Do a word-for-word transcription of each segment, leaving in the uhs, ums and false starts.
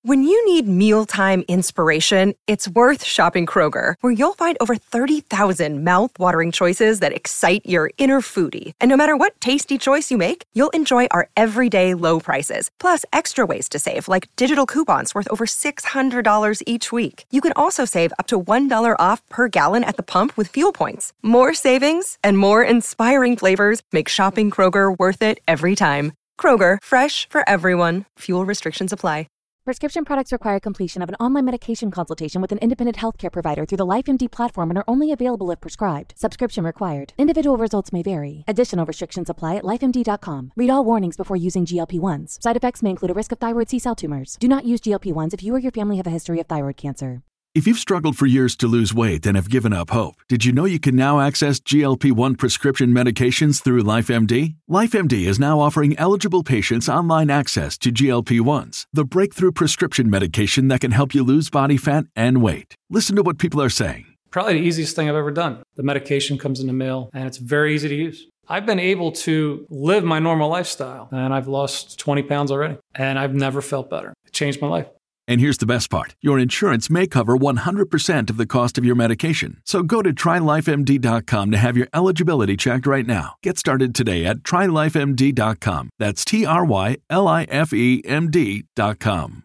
When you need mealtime inspiration, it's worth shopping Kroger, where you'll find over thirty thousand mouth-watering choices that excite your inner foodie. And no matter what tasty choice you make, you'll enjoy our everyday low prices, plus extra ways to save, like digital coupons worth over six hundred dollars each week. You can also save up to one dollar off per gallon at the pump with fuel points. More savings and more inspiring flavors make shopping Kroger worth it every time. Kroger, fresh for everyone. Fuel restrictions apply. Prescription products require completion of an online medication consultation with an independent healthcare provider through the LifeMD platform and are only available if prescribed. Subscription required. Individual results may vary. Additional restrictions apply at life M D dot com. Read all warnings before using G L P ones. Side effects may include a risk of thyroid C-cell tumors. Do not use G L P ones if you or your family have a history of thyroid cancer. If you've struggled for years to lose weight and have given up hope, did you know you can now access G L P one prescription medications through LifeMD? LifeMD is now offering eligible patients online access to G L P ones, the breakthrough prescription medication that can help you lose body fat and weight. Listen to what people are saying. Probably the easiest thing I've ever done. The medication comes in the mail, and it's very easy to use. I've been able to live my normal lifestyle, and I've lost twenty pounds already, and I've never felt better. It changed my life. And here's the best part. Your insurance may cover one hundred percent of the cost of your medication. So go to try life M D dot com to have your eligibility checked right now. Get started today at try life M D dot com. That's T R Y L I F E M D dot com.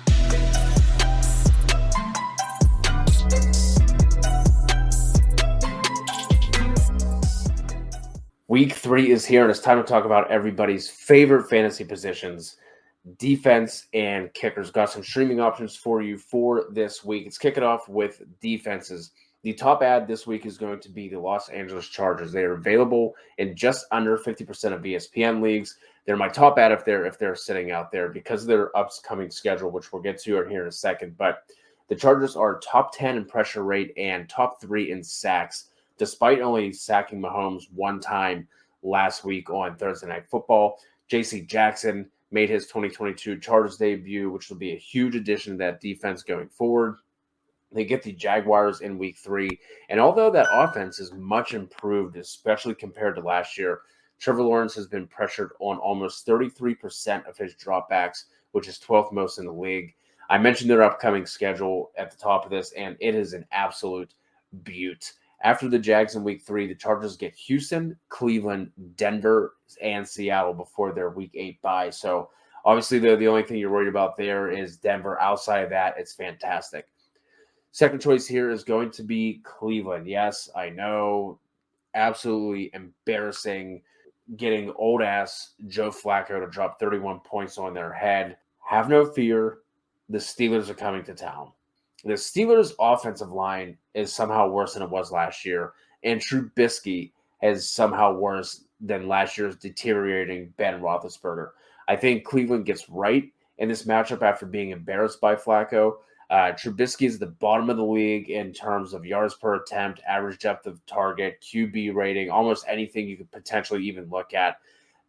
Week three is here, and it's time to talk about everybody's favorite fantasy positions. Defense and kickers. Got some streaming options for you for this week. Let's kick it off with defenses. The top ad this week is going to be the Los Angeles Chargers. They are available in just under fifty percent of E S P N leagues. They're my top ad if they're if they're sitting out there because of their upcoming schedule, which we'll get to here in a second. But the Chargers are top ten in pressure rate and top three in sacks, despite only sacking Mahomes one time last week on Thursday Night Football. J C Jackson made his twenty twenty-two Chargers debut, which will be a huge addition to that defense going forward. They get the Jaguars in week three. And although that offense is much improved, especially compared to last year, Trevor Lawrence has been pressured on almost thirty-three percent of his dropbacks, which is twelfth most in the league. I mentioned their upcoming schedule at the top of this, and it is an absolute beaut. After the Jags in week three, the Chargers get Houston, Cleveland, Denver, and Seattle before their week eight bye. So obviously the, the only thing you're worried about there is Denver. Outside of that, it's fantastic. Second choice here is going to be Cleveland. Yes, I know, absolutely embarrassing getting old-ass Joe Flacco to drop thirty-one points on their head. Have no fear. The Steelers are coming to town. The Steelers' offensive line is somehow worse than it was last year, and Trubisky is somehow worse than last year's deteriorating Ben Roethlisberger. I think Cleveland gets right in this matchup after being embarrassed by Flacco. Uh, Trubisky is the bottom of the league in terms of yards per attempt, average depth of target, Q B rating, almost anything you could potentially even look at.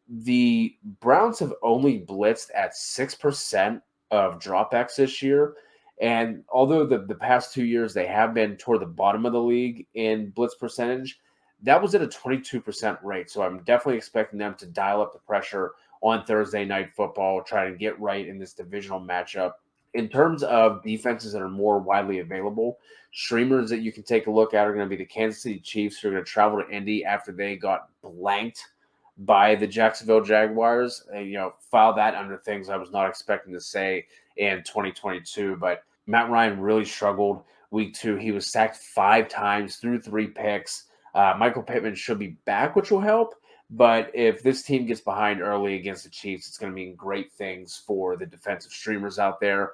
The Browns have only blitzed at six percent of dropbacks this year. And although the, the past two years they have been toward the bottom of the league in blitz percentage, that was at a twenty-two percent rate. So I'm definitely expecting them to dial up the pressure on Thursday Night Football, try to get right in this divisional matchup. In terms of defenses that are more widely available, streamers that you can take a look at are going to be the Kansas City Chiefs, who are going to travel to Indy after they got blanked by the Jacksonville Jaguars. And, you know, file that under things I was not expecting to say in twenty twenty-two, but Matt Ryan really struggled week two. He was sacked five times, threw three picks. Uh, Michael Pittman should be back, which will help. But if this team gets behind early against the Chiefs, it's going to mean great things for the defensive streamers out there.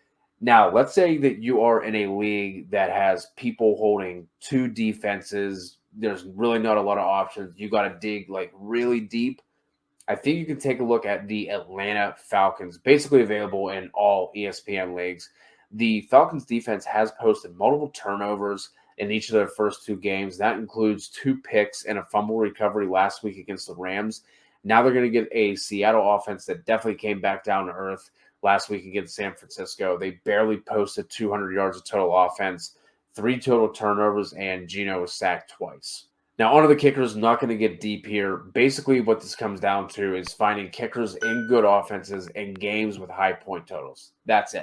Now, let's say that you are in a league that has people holding two defenses. There's really not a lot of options. You got to dig like really deep. I think you can take a look at the Atlanta Falcons, basically available in all E S P N leagues. The Falcons defense has posted multiple turnovers in each of their first two games. That includes two picks and a fumble recovery last week against the Rams. Now they're going to get a Seattle offense that definitely came back down to earth last week against San Francisco. They barely posted two hundred yards of total offense, three total turnovers, and Geno was sacked twice. Now, onto the kickers. I'm not going to get deep here. Basically, what this comes down to is finding kickers in good offenses and games with high point totals. That's it.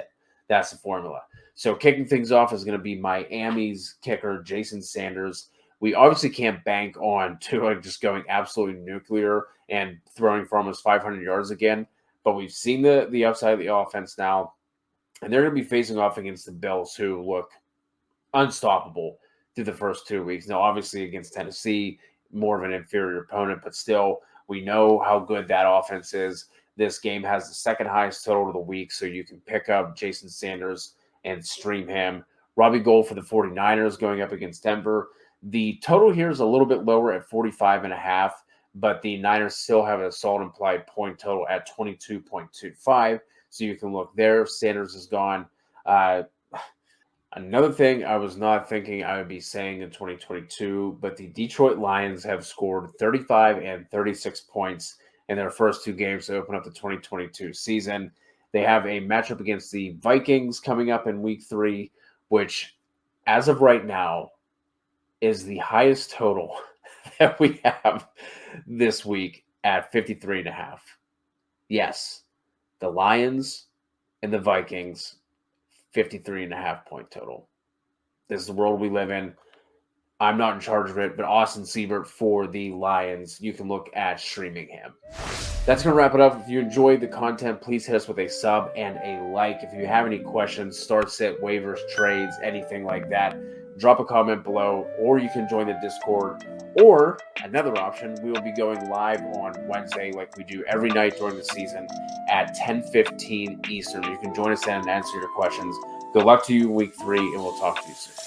That's the formula. So kicking things off is going to be Miami's kicker, Jason Sanders. We obviously can't bank on Tua just going absolutely nuclear and throwing for almost five hundred yards again. But we've seen the, the upside of the offense now. And they're going to be facing off against the Bills, who look unstoppable through the first two weeks. Now, obviously, against Tennessee, more of an inferior opponent, but still, we know how good that offense is. This game has the second highest total of the week, so you can pick up Jason Sanders and stream him. Robbie Gould for the 49ers going up against Denver. The total here is a little bit lower at forty-five and a half, but the Niners still have a solid implied point total at twenty-two point two five. So you can look there. Sanders is gone. Uh, another thing I was not thinking I would be saying in twenty twenty-two, but the Detroit Lions have scored thirty-five and thirty-six points in their first two games to open up the twenty twenty-two season. They have a matchup against the Vikings coming up in week three, which as of right now is the highest total that we have this week at fifty-three and a half. Yes. The Lions and the Vikings, fifty-three and a half point total. This is the world we live in. I'm not in charge of it, but Austin Seibert for the Lions, you can look at streaming him. That's going to wrap it up. If you enjoyed the content, please hit us with a sub and a like. If you have any questions, start, sit, waivers, trades, anything like that, drop a comment below, or you can join the Discord. Or another option, we will be going live on Wednesday like we do every night during the season at ten fifteen Eastern. You can join us then and answer your questions. Good luck to you week three, and we'll talk to you soon.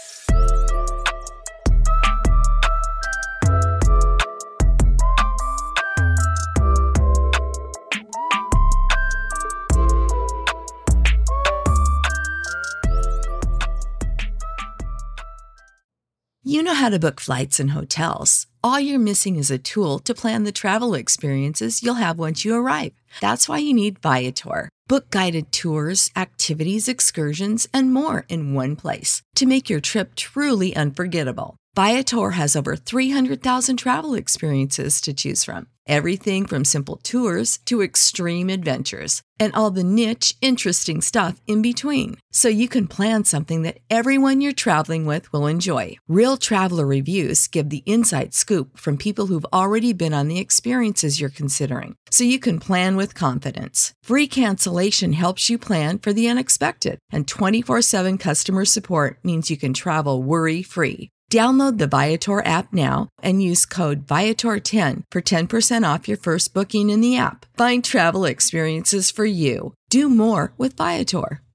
You know how to book flights and hotels. All you're missing is a tool to plan the travel experiences you'll have once you arrive. That's why you need Viator. Book guided tours, activities, excursions, and more in one place to make your trip truly unforgettable. Viator has over three hundred thousand travel experiences to choose from. Everything from simple tours to extreme adventures and all the niche, interesting stuff in between. So you can plan something that everyone you're traveling with will enjoy. Real traveler reviews give the inside scoop from people who've already been on the experiences you're considering. So you can plan with confidence. Free cancellation helps you plan for the unexpected. And twenty-four seven customer support means you can travel worry-free. Download the Viator app now and use code Viator ten for ten percent off your first booking in the app. Find travel experiences for you. Do more with Viator.